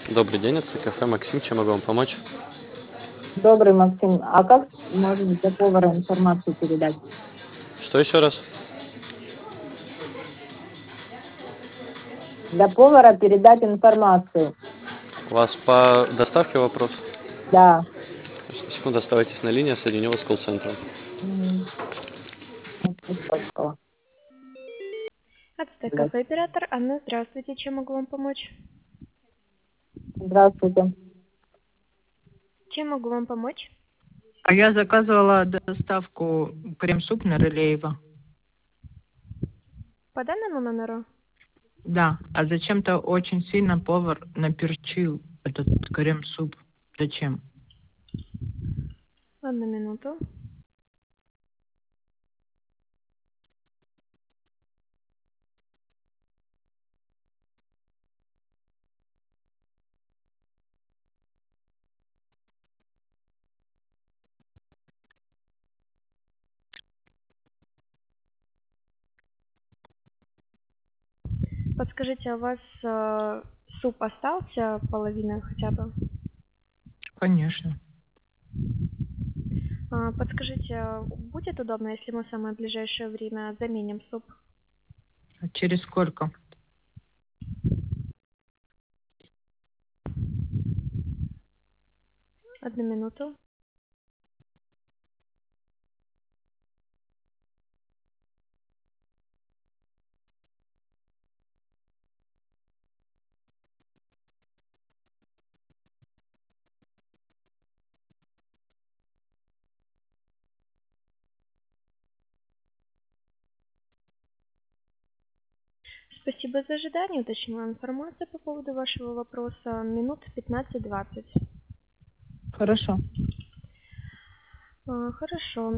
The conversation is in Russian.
Добрый день, это кафе «Максим». Чем могу вам помочь? Добрый, Максим. А как можно для повара информацию передать? Что еще раз? Для повара передать информацию. У вас по доставке вопрос? Да. Что, секунду, оставайтесь на линии, я соединю вас с колл-центром. Мгм. Использовала. Ацтек Блядь. кафе оператор Анна, здравствуйте, чем могу вам помочь? Здравствуйте. Чем могу вам помочь? А я заказывала доставку крем-суп на Рылеева. По данному номеру? Да, а зачем-то очень сильно повар наперчил этот крем-суп. Зачем? Одну минуту. Подскажите, а у вас суп остался, половина хотя бы? Конечно. Подскажите, будет удобно, если мы в самое ближайшее время заменим суп? А через сколько? Одну минуту. Спасибо за ожидание. Уточнила информацию по поводу вашего вопроса. Минут 15-20. Хорошо. Хорошо.